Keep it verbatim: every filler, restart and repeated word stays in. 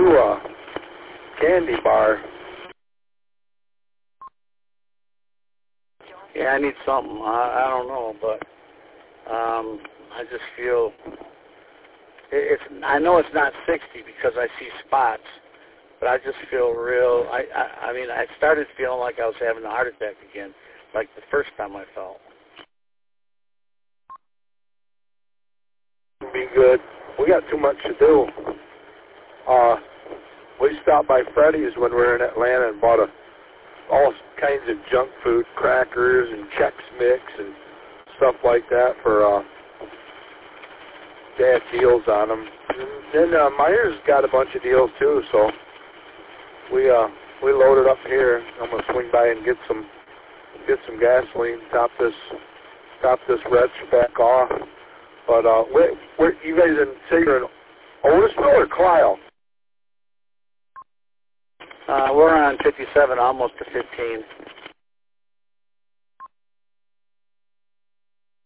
do a candy bar. Yeah, I need something. I, I don't know, but um, I just feel it, it's. I know it's not sixty because I see spots, but I just feel real. I, I, I mean, I started feeling like I was having a heart attack again, like the first time I felt. Be good. We got too much to do. Uh, we stopped by Freddy's when we were in Atlanta and bought a, all kinds of junk food, crackers and Chex Mix and stuff like that for uh, they had deals on them. And then uh, Myers got a bunch of deals too, so we uh, we loaded up here. I'm gonna swing by and get some get some gasoline, top this top this wretch back off. But uh, where, where you guys in? Say you're in Otisville or Clio? Uh, we're on fifty-seven, almost to fifteen.